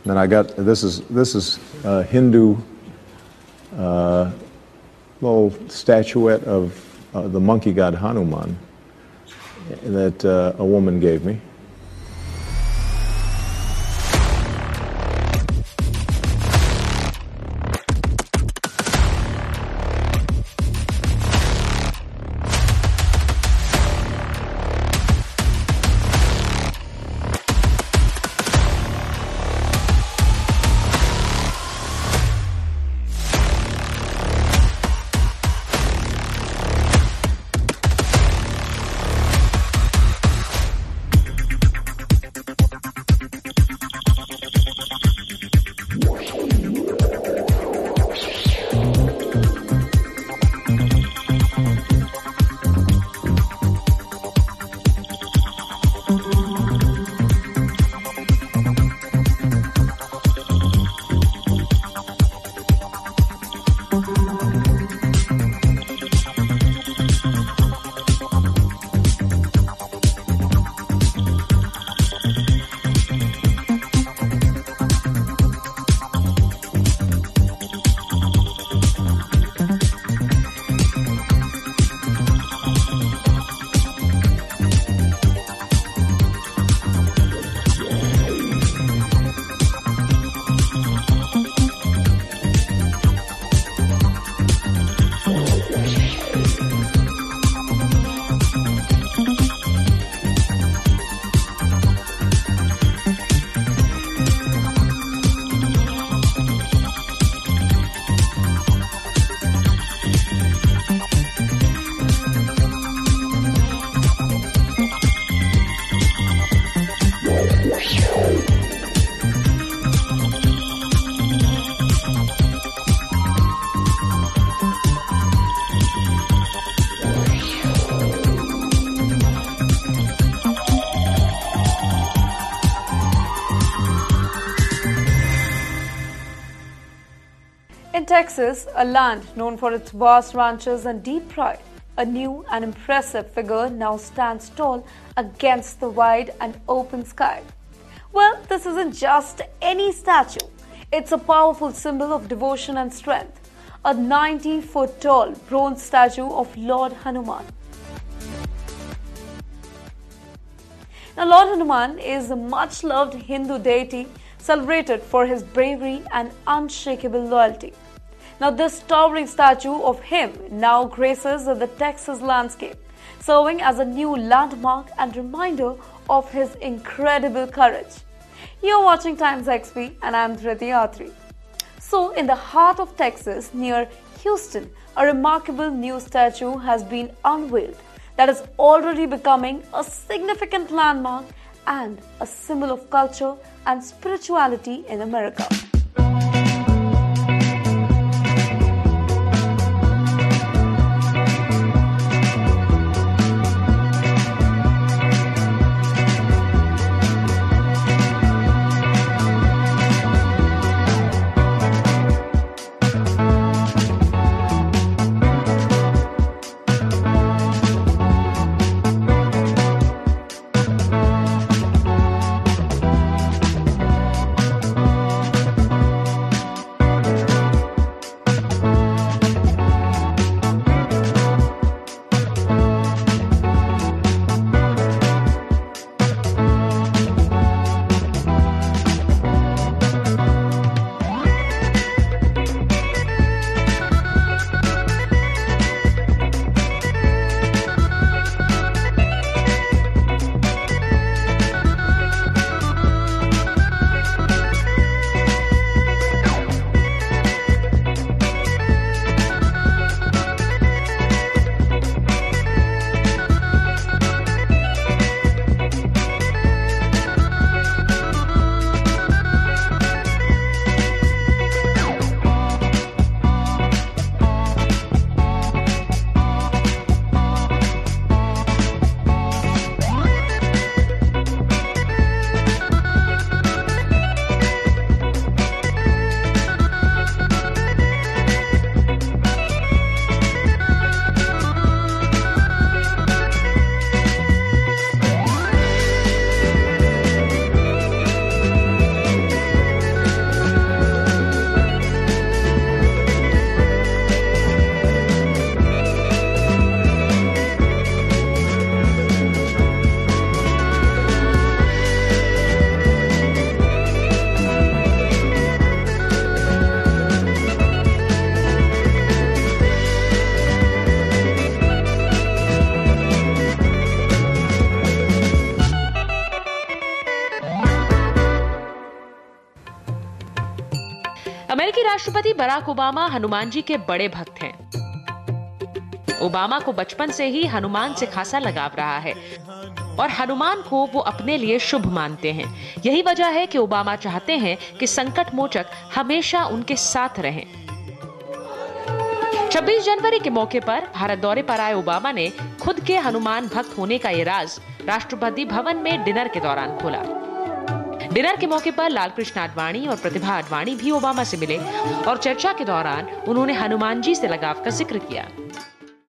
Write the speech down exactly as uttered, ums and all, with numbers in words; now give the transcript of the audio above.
then I got this is this is a Hindu uh, little statuette of uh, the monkey god Hanuman that uh, a woman gave me. In Texas, a land known for its vast ranches and deep pride, a new and impressive figure now stands tall against the wide and open sky. Well, this isn't just any statue. It's a powerful symbol of devotion and strength. A ninety-foot tall bronze statue of Lord Hanuman. Now, Lord Hanuman is a much-loved Hindu deity celebrated for his bravery and unshakable loyalty. Now, this towering statue of him now graces the Texas landscape, serving as a new landmark and reminder of his incredible courage. You're watching Times X P and I'm Dhriti Atri. So, in the heart of Texas, near Houston, a remarkable new statue has been unveiled that is already becoming a significant landmark and a symbol of culture and spirituality in America. अमेरिकी राष्ट्रपति Barack Obama Hanuman ji के बड़े भक्त हैं। Obama को बचपन से ही हनुमान से खासा लगाव रहा है और हनुमान को वो अपने लिए शुभ मानते हैं। यही वजह है कि ओबामा चाहते हैं कि संकट मोचक हमेशा उनके साथ रहें। छब्बीस जनवरी के मौके पर भारत दौरे पर आए ओबामा ने खुद के हनुमान भक्त होने का ये राज राष्ट्रपति भवन में डिनर के दौरान खोला। डिनर के मौके पर लालकृष्ण आडवाणी और प्रतिभा आडवाणी भी ओबामा से मिले और चर्चा के दौरान उन्होंने हनुमान जी से लगाव का जिक्र किया।